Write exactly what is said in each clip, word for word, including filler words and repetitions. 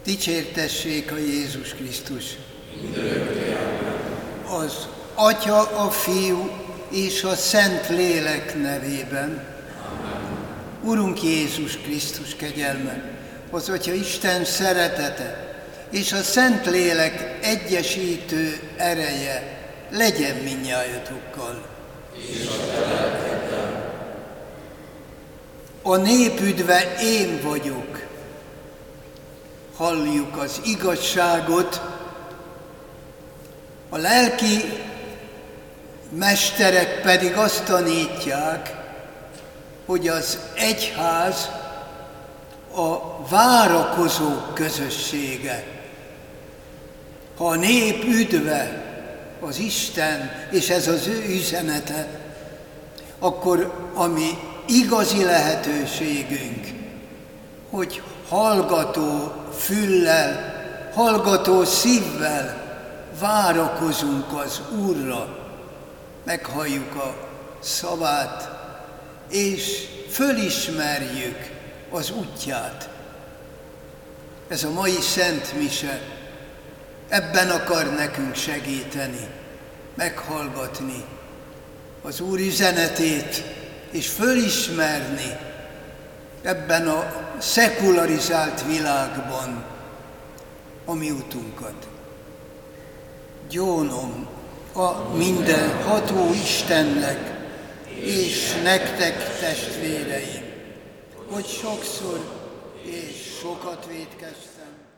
Dicsértessék a Jézus Krisztus! Az Atya, a Fiú és a Szent Lélek nevében. Urunk Jézus Krisztus kegyelme, az Atya Isten szeretete és a Szent Lélek egyesítő ereje legyen mindnyájatokkal. A nép üdve én vagyok. Halljuk az igazságot, a lelki mesterek pedig azt tanítják, hogy az egyház a várakozók közössége. Ha a nép üdve az Isten, és ez az ő üzenete, akkor ami igazi lehetőségünk, hogy hallgató füllel, hallgató szívvel várakozunk az Úrra, meghalljuk a szavát, és fölismerjük az útját. Ez a mai Szent Mise ebben akar nekünk segíteni, meghallgatni az Úr üzenetét, és fölismerni ebben a szekularizált világban a mi utunkat. Gyónom a mindenható Istennek és nektek, testvéreim, hogy sokszor és sokat vétkeztem.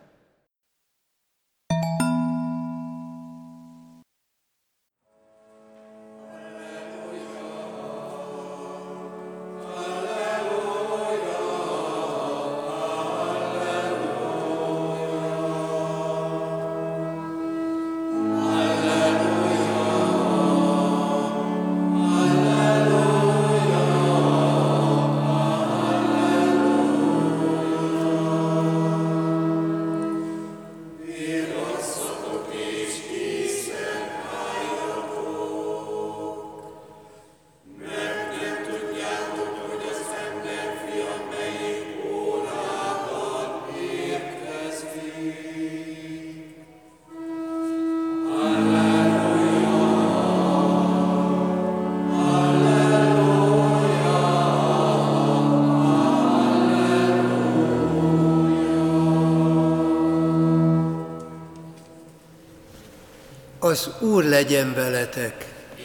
Az Úr legyen veletek!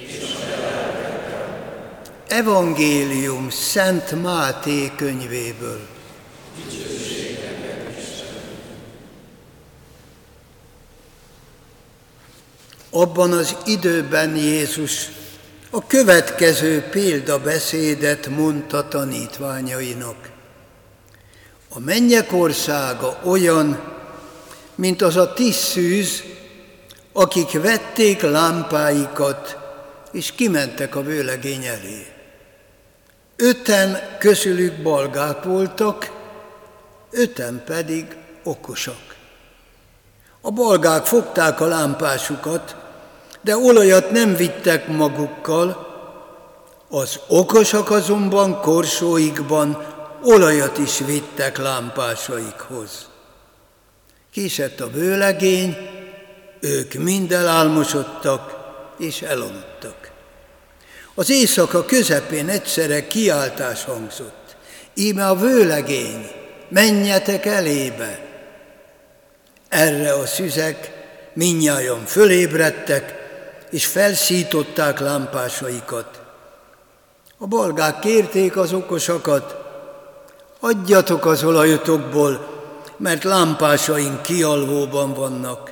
Evangélium Szent Máté könyvéből. Abban az időben Jézus a következő példabeszédet mondta tanítványainak. A mennyek országa olyan, mint az a tíz szűz, akik vették lámpáikat, és kimentek a vőlegény elé. Öten közülük balgák voltak, öten pedig okosak. A balgák fogták a lámpásukat, de olajat nem vittek magukkal, az okosak azonban korsóikban olajat is vittek lámpásaikhoz. Késett a vőlegény, ők mind elálmosodtak és elaludtak. Az éjszaka közepén egyszerre kiáltás hangzott. Íme a vőlegény, menjetek elébe! Erre a szüzek mindnyájan fölébredtek, és felszították lámpásaikat. A balgák kérték az okosakat, adjatok az olajotokból, mert lámpásaink kialvóban vannak.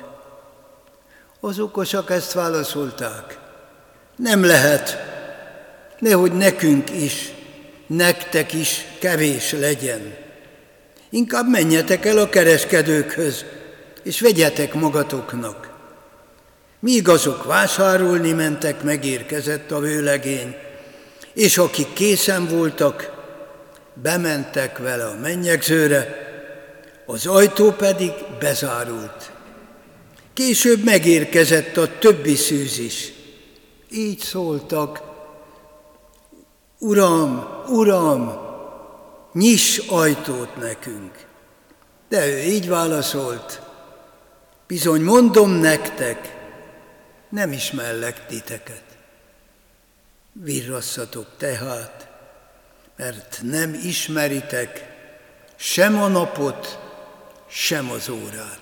Az okosak ezt válaszolták. Nem lehet, nehogy nekünk is, nektek is kevés legyen. Inkább menjetek el a kereskedőkhöz, és vegyetek magatoknak. Míg azok vásárolni mentek, megérkezett a vőlegény, és akik készen voltak, bementek vele a mennyegzőre, az ajtó pedig bezárult. Később megérkezett a többi szűz is. Így szóltak: Uram, Uram, nyiss ajtót nekünk. De ő így válaszolt: bizony mondom nektek, nem ismerlek titeket. Virrasszatok tehát, mert nem ismeritek sem a napot, sem az órát.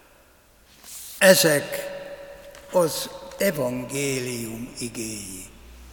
Ezek az evangélium igéi.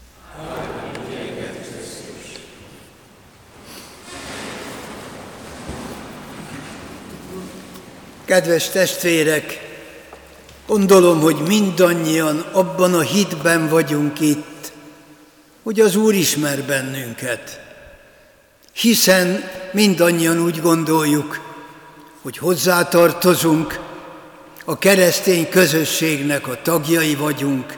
Kedves testvérek, gondolom, hogy mindannyian abban a hitben vagyunk itt, hogy az Úr ismer bennünket, hiszen mindannyian úgy gondoljuk, hogy hozzátartozunk, a keresztény közösségnek a tagjai vagyunk.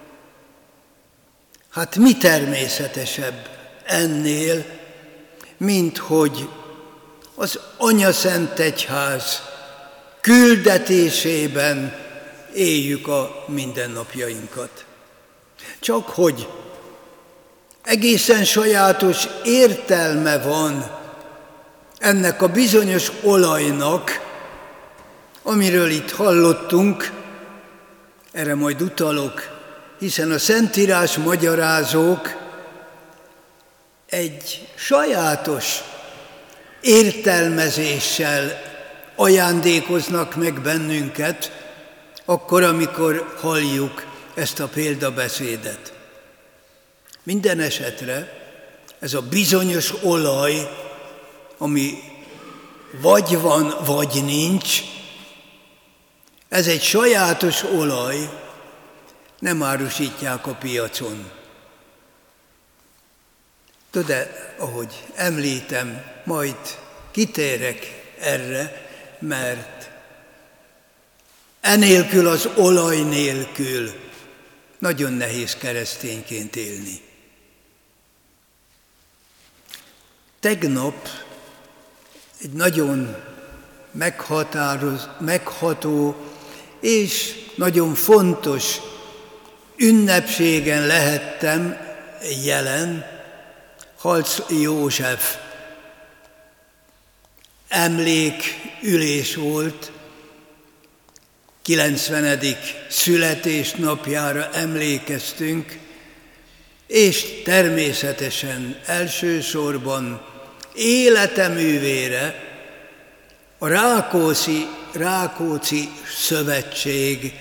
Hát mi természetesebb ennél, mint hogy az Anyaszent Egyház küldetésében éljük a mindennapjainkat. Csak hogy egészen sajátos értelme van ennek a bizonyos olajnak, amiről itt hallottunk, erre majd utalok, hiszen a Szentírás magyarázók egy sajátos értelmezéssel ajándékoznak meg bennünket, akkor, amikor halljuk ezt a példabeszédet. Minden esetre ez a bizonyos olaj, ami vagy van, vagy nincs, ez egy sajátos olaj, nem árusítják a piacon. De ahogy említem, majd kitérek erre, mert enélkül, az olaj nélkül nagyon nehéz keresztényként élni. Tegnap egy nagyon meghatároz, megható és nagyon fontos ünnepségen lehettem jelen. Halsz József emlékülés volt, kilencvenedik születésnapjára emlékeztünk, és természetesen elsősorban életeművére, a Rákóczi, Rákóczi Szövetség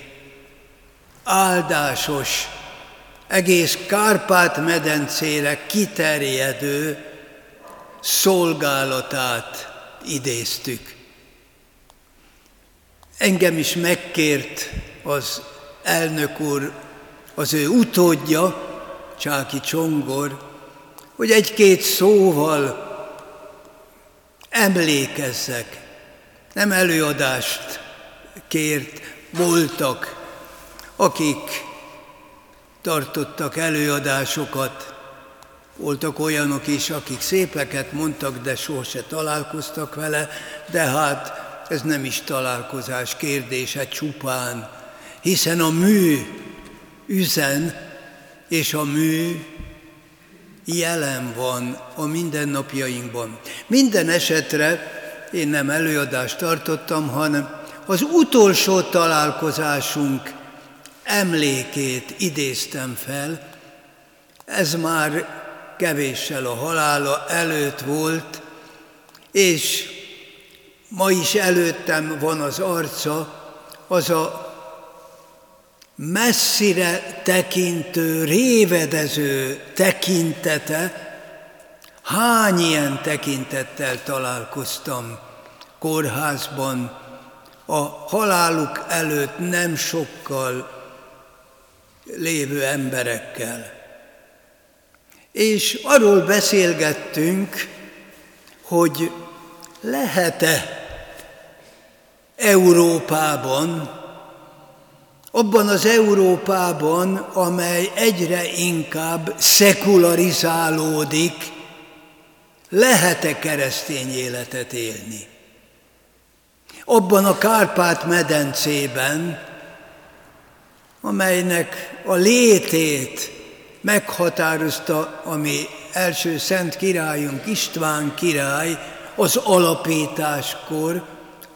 áldásos, egész Kárpát-medencére kiterjedő szolgálatát idéztük. Engem is megkért az elnök úr, az ő utódja, Csáky Csongor, hogy egy-két szóval emlékezzek. Nem előadást kért, voltak, akik tartottak előadásokat, voltak olyanok is, akik szépeket mondtak, de sose találkoztak vele, de hát ez nem is találkozás kérdése csupán, hiszen a mű üzen, és a mű jelen van a mindennapjainkban. Minden esetre én nem előadást tartottam, hanem az utolsó találkozásunk emlékét idéztem fel. Ez már kevéssel a halála előtt volt, és ma is előttem van az arca, az a messzire tekintő, révedező tekintete. Hány ilyen tekintettel találkoztam kórházban a haláluk előtt nem sokkal lévő emberekkel. És arról beszélgettünk, hogy lehet-e Európában, abban az Európában, amely egyre inkább szekularizálódik, lehet-e keresztény életet élni? Abban a Kárpát-medencében, amelynek a létét meghatározta a mi első szent királyunk, István király az alapításkor,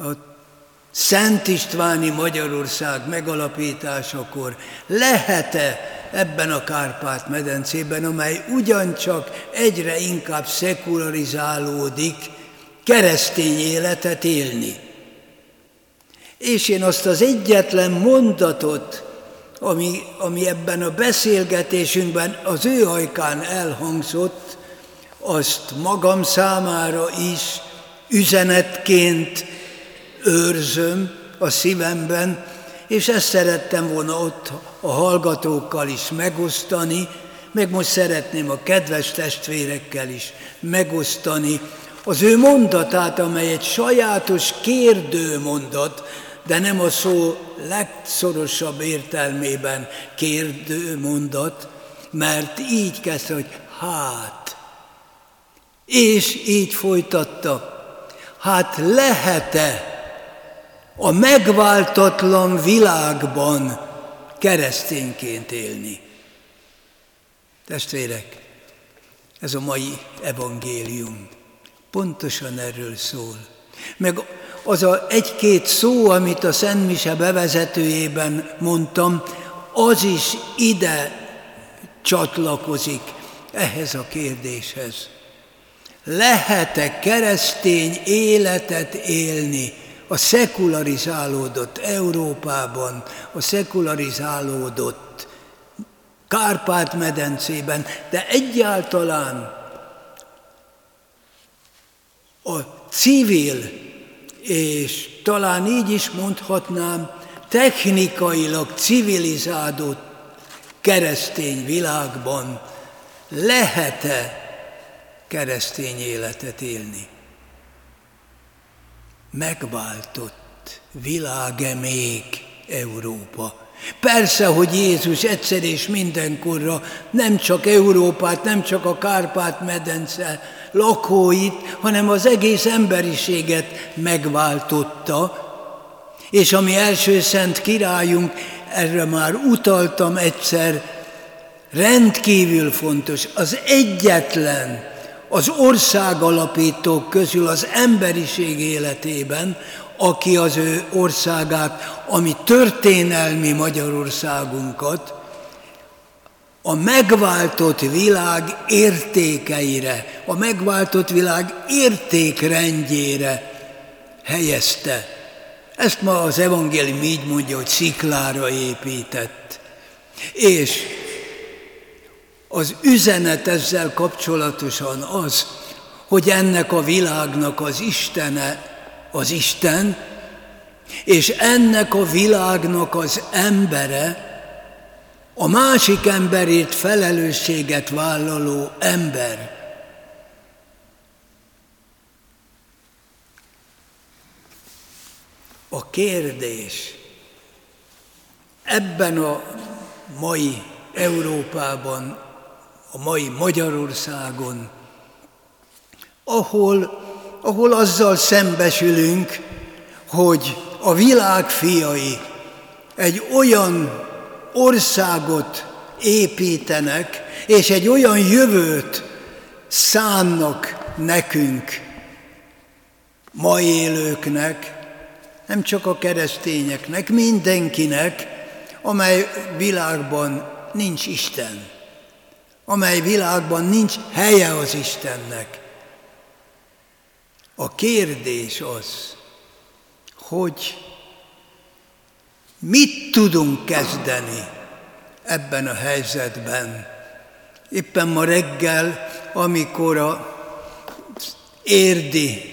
a Szent Istváni Magyarország megalapításakor lehet-e ebben a Kárpát-medencében, amely ugyancsak egyre inkább szekularizálódik, keresztény életet élni. És én azt az egyetlen mondatot, ami, ami ebben a beszélgetésünkben az ő ajkán elhangzott, azt magam számára is üzenetként őrzöm a szívemben, és ezt szerettem volna ott a hallgatókkal is megosztani, meg most szeretném a kedves testvérekkel is megosztani az ő mondatát, amely egy sajátos kérdőmondat, de nem a szó legszorosabb értelmében kérdőmondat, mert így kezdte, hogy hát. És így folytatta, hát lehet-e a megváltatlan világban keresztényként élni? Testvérek, ez a mai evangélium pontosan erről szól. Meg az a egy-két szó, amit a Szent Mise bevezetőjében mondtam, az is ide csatlakozik ehhez a kérdéshez. Lehet-e keresztény életet élni a szekularizálódott Európában, a szekularizálódott Kárpát-medencében, de egyáltalán a civil, és talán így is mondhatnám, technikailag civilizálódott keresztény világban lehet-e keresztény életet élni? Megváltott világ-e még Európa? Persze, hogy Jézus egyszer és mindenkorra nem csak Európát, nem csak a Kárpát-medence lakóit, hanem az egész emberiséget megváltotta. És ami első szent királyunk, erre már utaltam egyszer, rendkívül fontos, az egyetlen, az országalapítók közül az emberiség életében, aki az ő országát, ami történelmi Magyarországunkat, a megváltott világ értékeire, a megváltott világ értékrendjére helyezte. Ezt ma az evangélium így mondja, hogy sziklára épített. És az üzenet ezzel kapcsolatosan az, hogy ennek a világnak az Istene az Isten, és ennek a világnak az embere, a másik emberért felelősséget vállaló ember. A kérdés ebben a mai Európában, a mai Magyarországon, ahol, ahol azzal szembesülünk, hogy a világ fiai egy olyan országot építenek, és egy olyan jövőt szánnak nekünk, ma élőknek, nem csak a keresztényeknek, mindenkinek, amely világban nincs Isten, amely világban nincs helye az Istennek. A kérdés az, hogy mit tudunk kezdeni ebben a helyzetben. Éppen ma reggel, amikor az érdi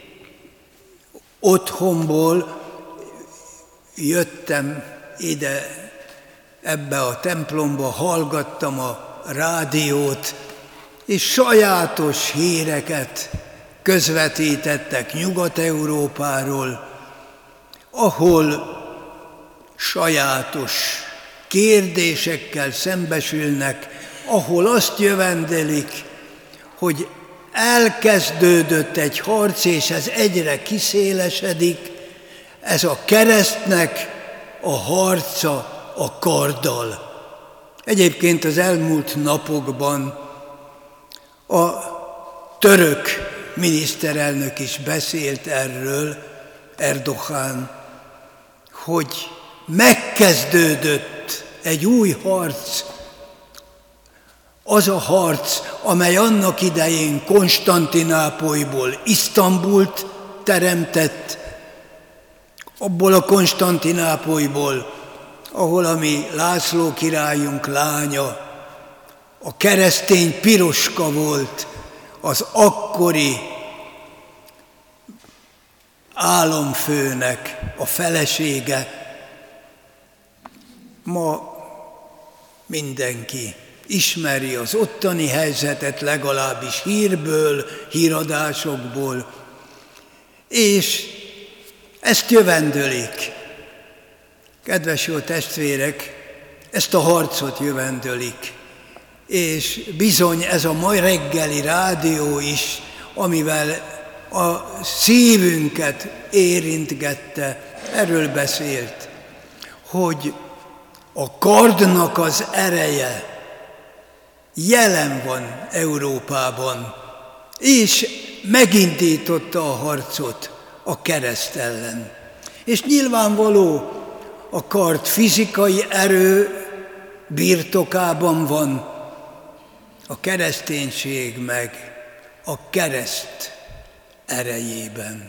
otthonból jöttem ide, ebbe a templomba, hallgattam a rádiót, és sajátos híreket közvetítettek Nyugat-Európáról, ahol sajátos kérdésekkel szembesülnek, ahol azt jövendelik, hogy elkezdődött egy harc, és ez egyre kiszélesedik, ez a keresztnek a harca a karddal. Egyébként az elmúlt napokban a török miniszterelnök is beszélt erről, Erdogan, hogy megkezdődött egy új harc, az a harc, amely annak idején Konstantinápolyból Isztambult teremtett, abból a Konstantinápolyból, ahol a mi László királyunk lánya, a keresztény Piroska volt, az akkori államfőnek a felesége. Ma mindenki ismeri az ottani helyzetet, legalábbis hírből, híradásokból, és ezt jövendölik. Kedves jó testvérek, ezt a harcot jövendölik, és bizony ez a mai reggeli rádió is, amivel a szívünket érintgette, erről beszélt, hogy a kardnak az ereje jelen van Európában, és megindította a harcot a kereszt ellen. És nyilvánvaló, a kard fizikai erő birtokában van, a kereszténység meg a kereszt erejében.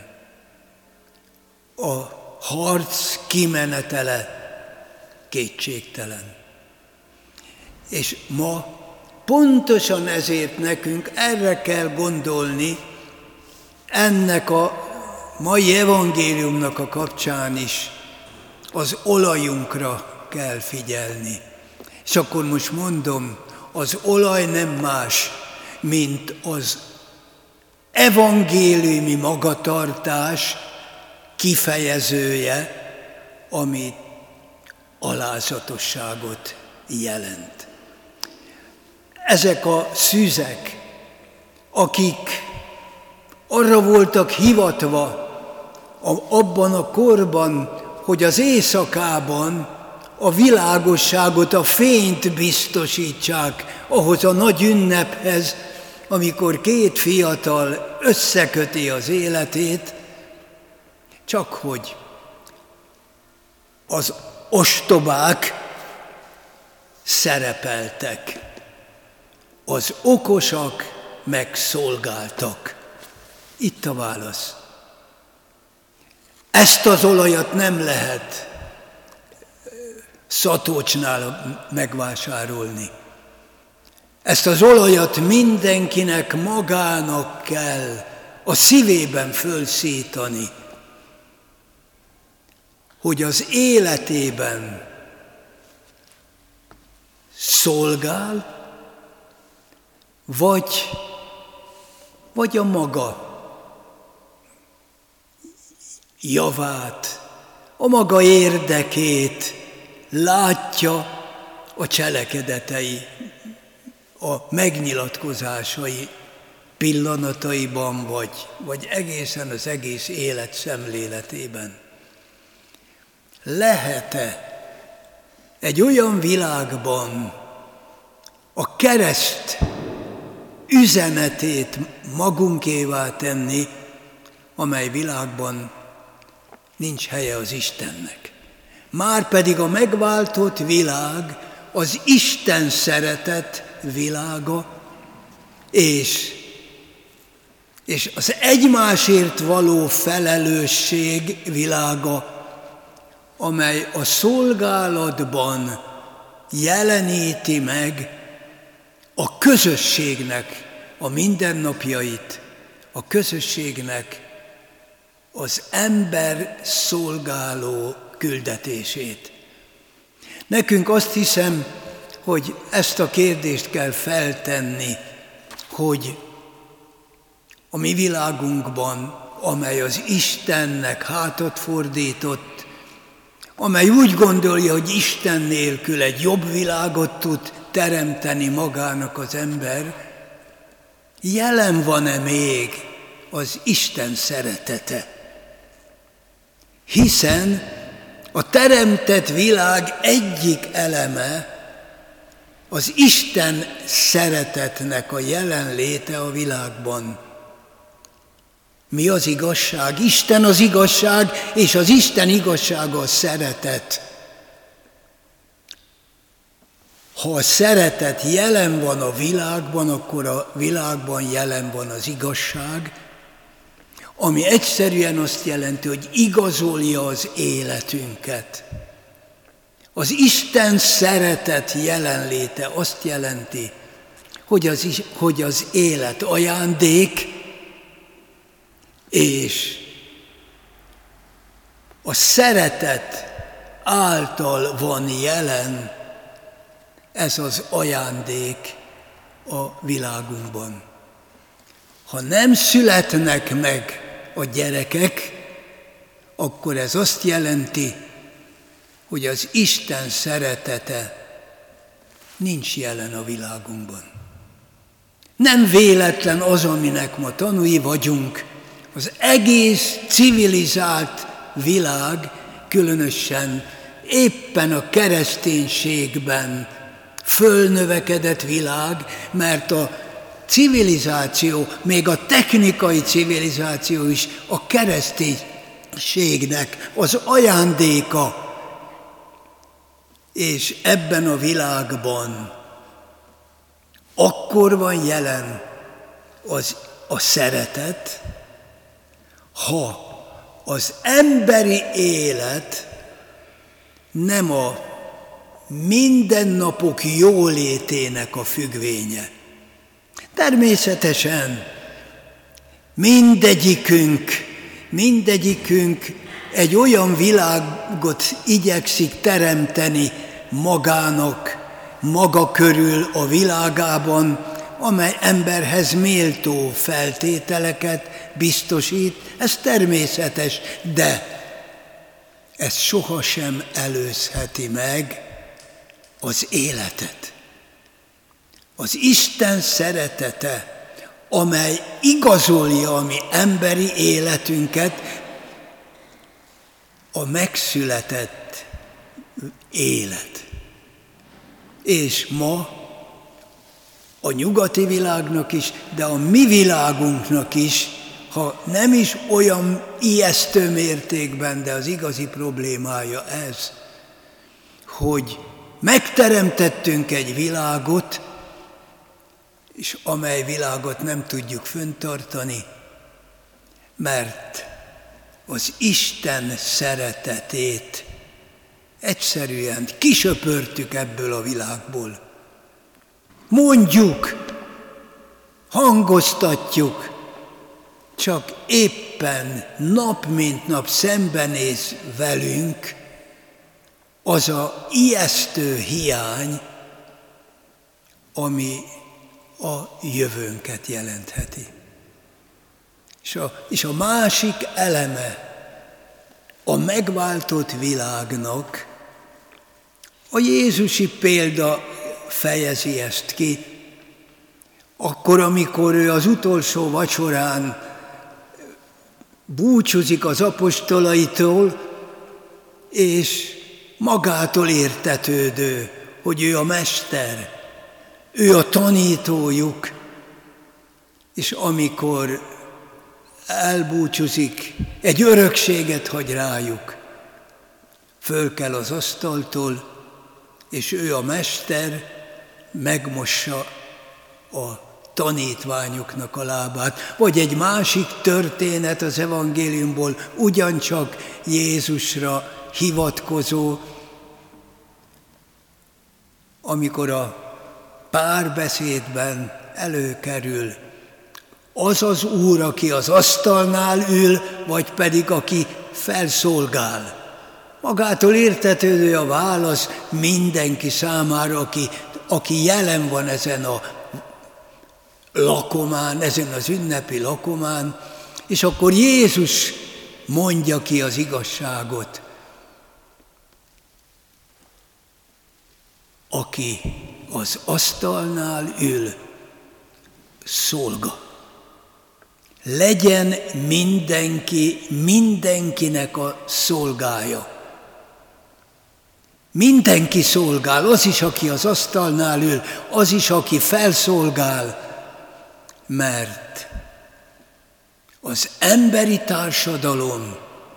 A harc kimenetele kétségtelen. És ma pontosan ezért nekünk erre kell gondolni, ennek a mai evangéliumnak a kapcsán is az olajunkra kell figyelni. És akkor most mondom, az olaj nem más, mint az evangéliumi magatartás kifejezője, ami alázatosságot jelent. Ezek a szűzek, akik arra voltak hivatva abban a korban, hogy az éjszakában a világosságot, a fényt biztosítsák ahhoz a nagy ünnephez, amikor két fiatal összeköti az életét, csak hogy az ostobák szerepeltek, az okosak meg szolgáltak. Itt a válasz. Ezt az olajat nem lehet Szatolcsnál megvásárolni. Ezt az olajat mindenkinek magának kell a szívében fölszítani, hogy az életében szolgál, vagy, vagy a maga javát, a maga érdekét látja a cselekedetei, a megnyilatkozásai pillanataiban, vagy, vagy egészen az egész élet szemléletében. Lehet-e egy olyan világban a kereszt üzenetét magunkévá tenni, amely világban nincs helye az Istennek? Márpedig a megváltott világ az Isten szeretet világa, és, és az egymásért való felelősség világa, amely a szolgálatban jeleníti meg a közösségnek a mindennapjait, a közösségnek az ember szolgáló küldetését. Nekünk azt hiszem, hogy ezt a kérdést kell feltenni, hogy a mi világunkban, amely az Istennek hátat fordított, amely úgy gondolja, hogy Isten nélkül egy jobb világot tud teremteni magának az ember, jelen van-e még az Isten szeretete? Hiszen a teremtett világ egyik eleme az Isten szeretetnek a jelenléte a világban. Mi az igazság? Isten az igazság, és az Isten igazsága a szeretet. Ha a szeretet jelen van a világban, akkor a világban jelen van az igazság, ami egyszerűen azt jelenti, hogy igazolja az életünket. Az Isten szeretet jelenléte azt jelenti, hogy az, hogy az élet ajándék, és a szeretet által van jelen ez az ajándék a világunkban. Ha nem születnek meg a gyerekek, akkor ez azt jelenti, hogy az Isten szeretete nincs jelen a világunkban. Nem véletlen az, aminek ma tanúi vagyunk. Az egész civilizált világ, különösen éppen a kereszténységben fölnövekedett világ, mert a civilizáció, még a technikai civilizáció is a kereszténységnek az ajándéka. És ebben a világban akkor van jelen az, a szeretet, ha az emberi élet nem a mindennapok jólétének a függvénye. Természetesen mindegyikünk, mindegyikünk egy olyan világot igyekszik teremteni magának, maga körül a világában, amely emberhez méltó feltételeket biztosít. Ez természetes, de ez sohasem előzheti meg az életet. Az Isten szeretete, amely igazolja a mi emberi életünket, a megszületett élet. És ma a nyugati világnak is, de a mi világunknak is, ha nem is olyan ijesztő mértékben, de az igazi problémája ez, hogy megteremtettünk egy világot, és amely világot nem tudjuk fenntartani, mert az Isten szeretetét egyszerűen kisöpörtük ebből a világból. Mondjuk, hangoztatjuk, csak éppen nap mint nap szembenéz velünk az a ijesztő hiány, ami a jövőnket jelentheti. És a, és a másik eleme a megváltott világnak, a jézusi példa fejezi ezt ki, akkor, amikor ő az utolsó vacsorán búcsúzik az apostolaitól, és magától értetődő, hogy ő a mester, ő a tanítójuk, és amikor elbúcsúzik, egy örökséget hagy rájuk, föl kell az asztaltól, és ő a mester megmossa a tanítványoknak a lábát. Vagy egy másik történet az evangéliumból, ugyancsak Jézusra hivatkozó, amikor a párbeszédben előkerül az az úr, aki az asztalnál ül, vagy pedig aki felszolgál. Magától értetődő a válasz mindenki számára, aki, aki jelen van ezen a lakomán, ezen az ünnepi lakomán, és akkor Jézus mondja ki az igazságot. Aki az asztalnál ül, szolga. Legyen mindenki, mindenkinek a szolgája. Mindenki szolgál, az is, aki az asztalnál ül, az is, aki felszolgál, mert Az emberi társadalom,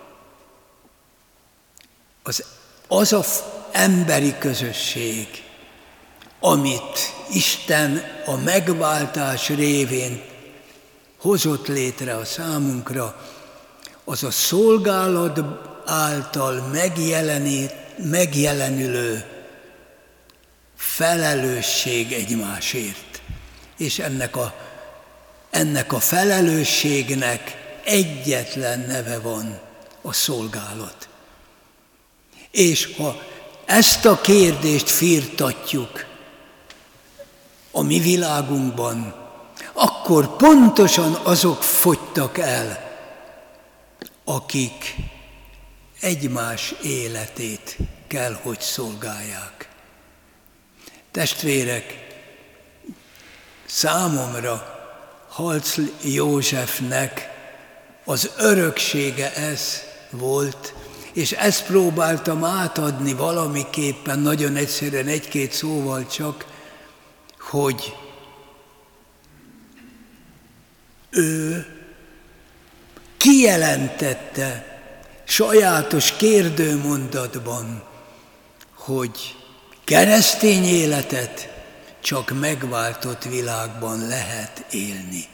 az, az az emberi közösség, amit Isten a megváltás révén hozott létre a számunkra, az a szolgálat által megjelenít, megjelenülő felelősség egymásért. És ennek a, ennek a felelősségnek egyetlen neve van, a szolgálat. És ha ezt a kérdést firtatjuk a mi világunkban, akkor pontosan azok fogytak el, akik egymás életét kell, hogy szolgálják. Testvérek, számomra Halcl Józsefnek az öröksége ez volt, és ezt próbáltam átadni valamiképpen, nagyon egyszerűen, egy-két szóval csak, hogy ő kijelentette sajátos kérdőmondatban, hogy keresztény életet csak megváltott világban lehet élni.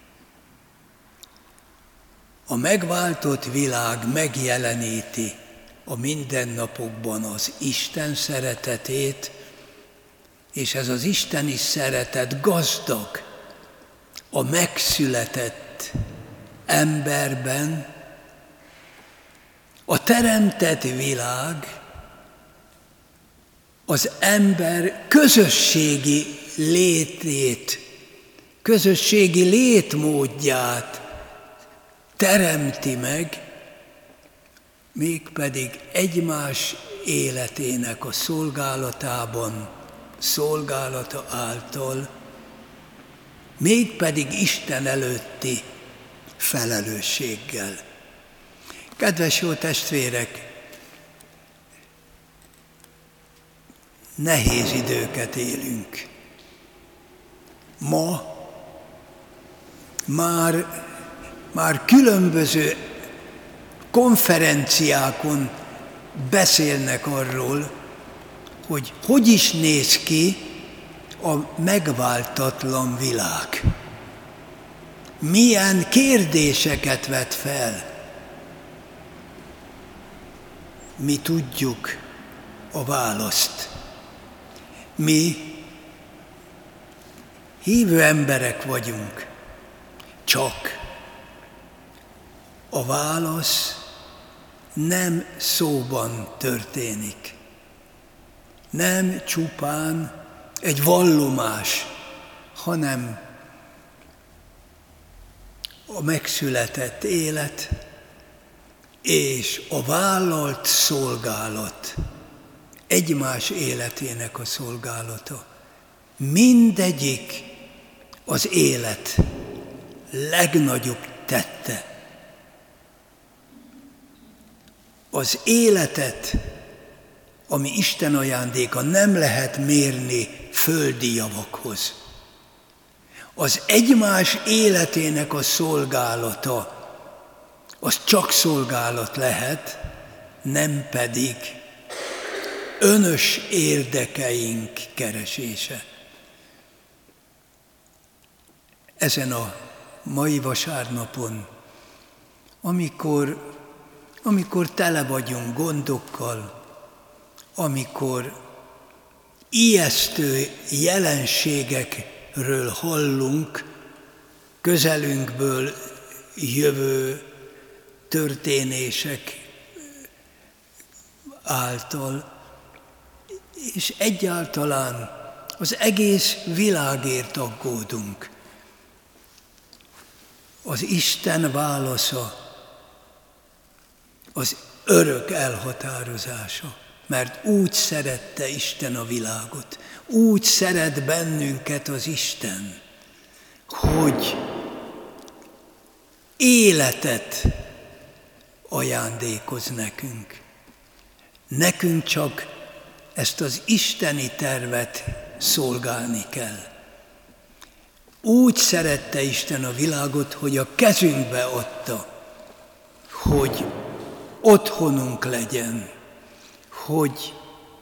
A megváltott világ megjeleníti a mindennapokban az Isten szeretetét, és ez az isteni szeretet gazdag a megszületett emberben. A teremtett világ az ember közösségi létét, közösségi létmódját teremti meg, mégpedig egymás életének a szolgálatában, szolgálata által, mégpedig Isten előtti felelősséggel. Kedves jó testvérek, nehéz időket élünk. Ma már, már különböző konferenciákon beszélnek arról, hogy hogy is néz ki a megváltatlan világ. Milyen kérdéseket vet fel. Mi tudjuk a választ. Mi hívő emberek vagyunk, csak a válasz nem szóban történik. Nem csupán egy vallomás, hanem a megszületett élet és a vállalt szolgálat, egymás életének a szolgálata. Mindegyik az élet legnagyobb tette. Az életet, ami Isten ajándéka, nem lehet mérni földi javakhoz. Az egymás életének a szolgálata, az csak szolgálat lehet, nem pedig önös érdekeink keresése. Ezen a mai vasárnapon, amikor, amikor tele vagyunk gondokkal, amikor ijesztő jelenségekről hallunk, közelünkből jövő történések által, és egyáltalán az egész világért aggódunk. Az Isten válasza az örök elhatározása, mert úgy szerette Isten a világot, úgy szeret bennünket az Isten, hogy életet ajándékoz nekünk. Nekünk csak ezt az isteni tervet szolgálni kell. Úgy szerette Isten a világot, hogy a kezünkbe adta, hogy otthonunk legyen, hogy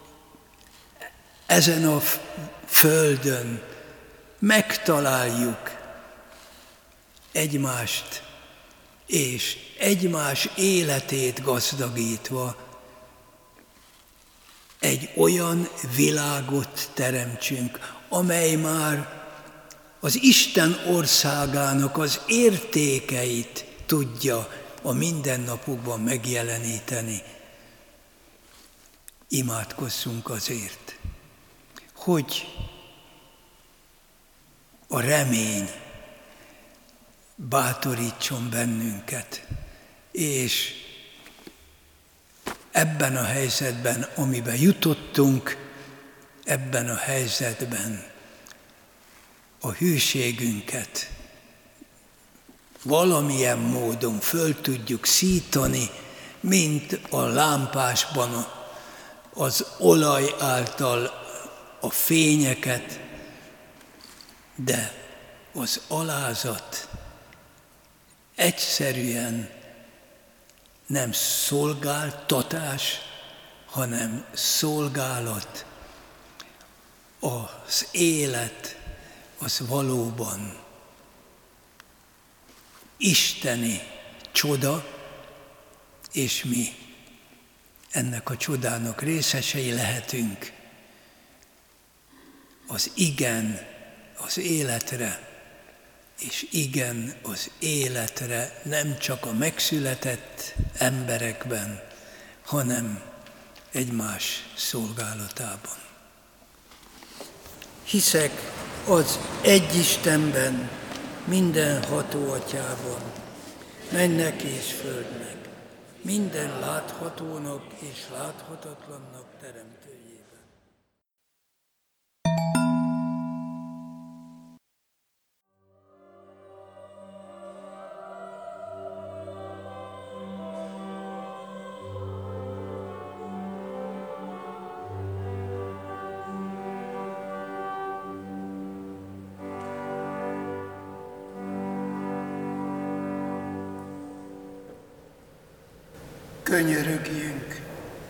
ezen a földön megtaláljuk egymást, és egymás életét gazdagítva egy olyan világot teremtsünk, amely már az Isten országának az értékeit tudja a mindennapokban megjeleníteni. Imádkozzunk azért, hogy a remény bátorítson bennünket, és ebben a helyzetben, amiben jutottunk, ebben a helyzetben a hűségünket valamilyen módon föl tudjuk szítani, mint a lámpásban az olaj által a fényeket, de az alázat egyszerűen nem szolgáltatás, hanem szolgálat. Az élet az valóban isteni csoda, és mi ennek a csodának részesei lehetünk. Az igen az életre, és igen az életre nem csak a megszületett emberekben, hanem egymás szolgálatában. Hiszek az egy Istenben, mindenható Atyában, mennek és földnek, minden láthatónak és láthatatlannak teremtőjében. Könyörögjünk!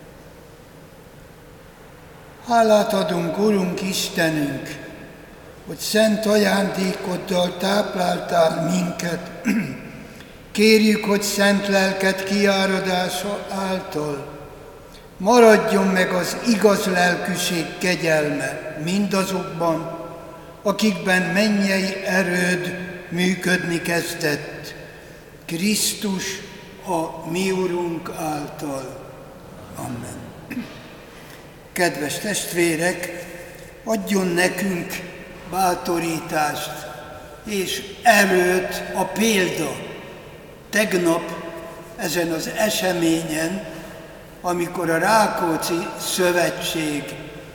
Hálát adunk, Urunk Istenünk, hogy szent ajándékoddal tápláltál minket. Kérjük, hogy szent lelked kiáradása által maradjon meg az igaz lelkűség kegyelme mindazokban, akikben mennyei erőd működni kezdett. Krisztus a mi Urunk által. Amen. Kedves testvérek, adjon nekünk bátorítást és erőt a példa. Tegnap ezen az eseményen, amikor a Rákóczi Szövetség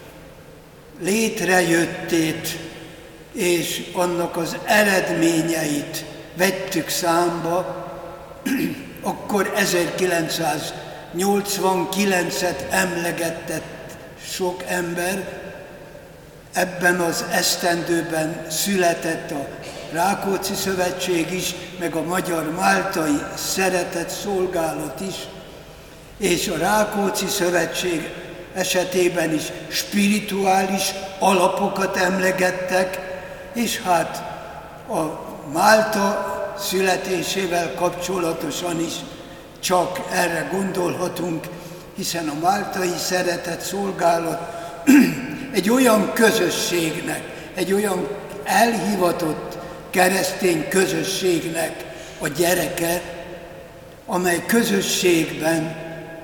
létrejöttét és annak az eredményeit vettük számba, akkor ezerkilencszáznyolcvankilencet emlegetett sok ember. Ebben az esztendőben született a Rákóczi Szövetség is, meg a Magyar-Máltai Szeretett Szolgálat is, és a Rákóczi Szövetség esetében is spirituális alapokat emlegettek, és hát a Málta születésével kapcsolatosan is csak erre gondolhatunk, hiszen a Máltai Szeretett Szolgálat egy olyan közösségnek, egy olyan elhivatott keresztény közösségnek a gyereke, amely közösségben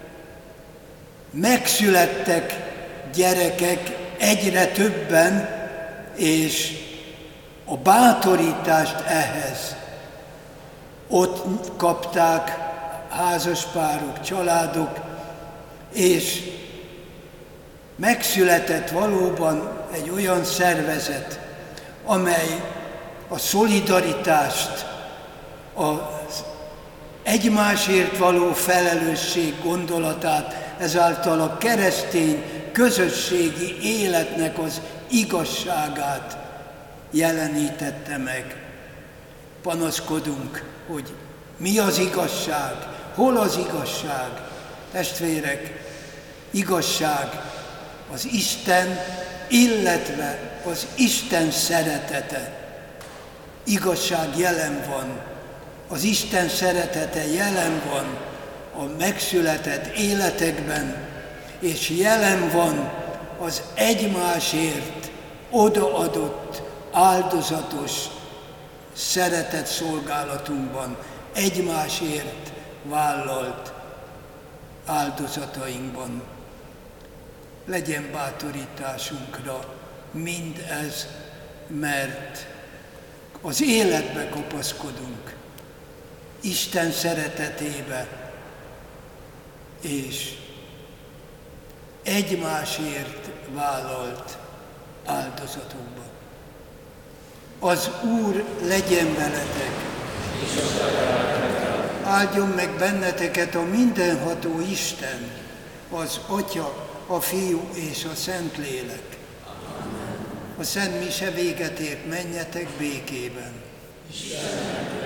megszülettek gyerekek egyre többen, és a bátorítást ehhez ott kapták házaspárok, családok, és megszületett valóban egy olyan szervezet, amely a szolidaritást, az egymásért való felelősség gondolatát, ezáltal a keresztény közösségi életnek az igazságát jelenítette meg. Panaszkodunk, hogy mi az igazság, hol az igazság. Testvérek, igazság az Isten, illetve az Isten szeretete. Igazság jelen van, az Isten szeretete jelen van a megszületett életekben, és jelen van az egymásért odaadott áldozatos szeretet szolgálatunkban, egymásért vállalt áldozatainkban. Legyen bátorításunkra mindez, mert az életbe kapaszkodunk, Isten szeretetébe, és egymásért vállalt áldozatokba. Az Úr legyen veletek! Áldjon meg benneteket a mindenható Isten, az Atya, a Fiú és a Szentlélek. A Szent Mise véget ért, menjetek békében.